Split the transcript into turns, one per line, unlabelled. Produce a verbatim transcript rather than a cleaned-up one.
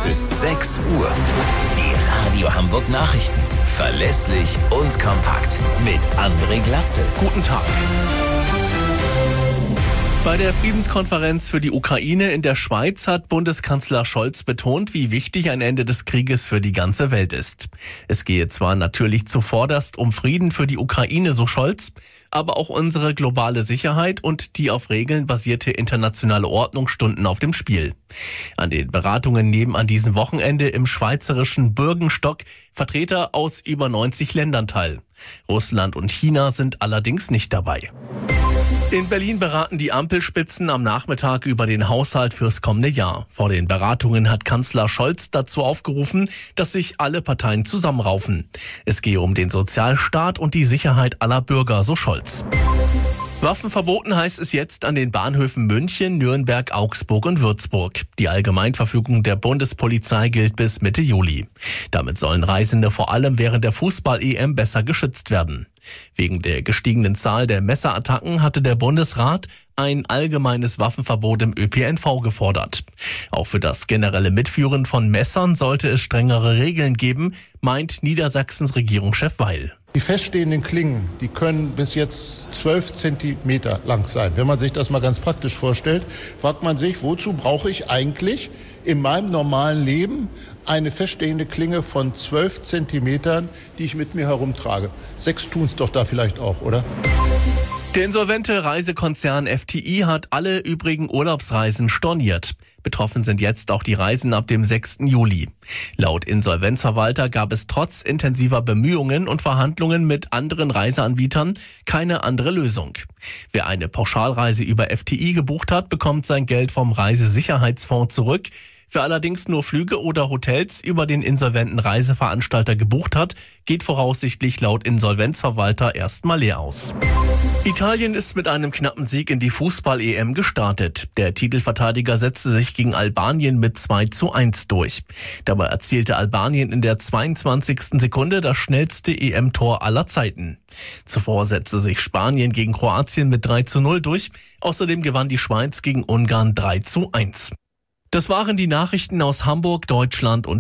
Es ist sechs Uhr. Die Radio Hamburg Nachrichten. Verlässlich und kompakt. Mit André Glatze.
Guten Tag. Bei der Friedenskonferenz für die Ukraine in der Schweiz hat Bundeskanzler Scholz betont, wie wichtig ein Ende des Krieges für die ganze Welt ist. Es gehe zwar natürlich zuvorderst um Frieden für die Ukraine, so Scholz, aber auch unsere globale Sicherheit und die auf Regeln basierte internationale Ordnung stunden auf dem Spiel. An den Beratungen nehmen an diesem Wochenende im schweizerischen Bürgenstock Vertreter aus über neunzig Ländern teil. Russland und China sind allerdings nicht dabei. In Berlin beraten die Ampelspitzen am Nachmittag über den Haushalt fürs kommende Jahr. Vor den Beratungen hat Kanzler Scholz dazu aufgerufen, dass sich alle Parteien zusammenraufen. Es gehe um den Sozialstaat und die Sicherheit aller Bürger, so Scholz. Waffen verboten heißt es jetzt an den Bahnhöfen München, Nürnberg, Augsburg und Würzburg. Die Allgemeinverfügung der Bundespolizei gilt bis Mitte Juli. Damit sollen Reisende vor allem während der Fußball-E M besser geschützt werden. Wegen der gestiegenen Zahl der Messerattacken hatte der Bundesrat ein allgemeines Waffenverbot im Ö P N V gefordert. Auch für das generelle Mitführen von Messern sollte es strengere Regeln geben, meint Niedersachsens Regierungschef Weil.
Die feststehenden Klingen, die können bis jetzt zwölf Zentimeter lang sein. Wenn man sich das mal ganz praktisch vorstellt, fragt man sich, wozu brauche ich eigentlich in meinem normalen Leben eine feststehende Klinge von zwölf Zentimetern, die ich mit mir herumtrage? Sechs tun es doch da vielleicht auch, oder?
Der insolvente Reisekonzern F T I hat alle übrigen Urlaubsreisen storniert. Betroffen sind jetzt auch die Reisen ab dem sechsten Juli. Laut Insolvenzverwalter gab es trotz intensiver Bemühungen und Verhandlungen mit anderen Reiseanbietern keine andere Lösung. Wer eine Pauschalreise über F T I gebucht hat, bekommt sein Geld vom Reisesicherheitsfonds zurück. Wer allerdings nur Flüge oder Hotels über den insolventen Reiseveranstalter gebucht hat, geht voraussichtlich laut Insolvenzverwalter erstmal leer aus. Italien ist mit einem knappen Sieg in die Fußball-E M gestartet. Der Titelverteidiger setzte sich gegen Albanien mit zwei zu eins durch. Dabei erzielte Albanien in der zweiundzwanzigsten Sekunde das schnellste E M-Tor aller Zeiten. Zuvor setzte sich Spanien gegen Kroatien mit drei zu null durch. Außerdem gewann die Schweiz gegen Ungarn drei zu eins. Das waren die Nachrichten aus Hamburg, Deutschland und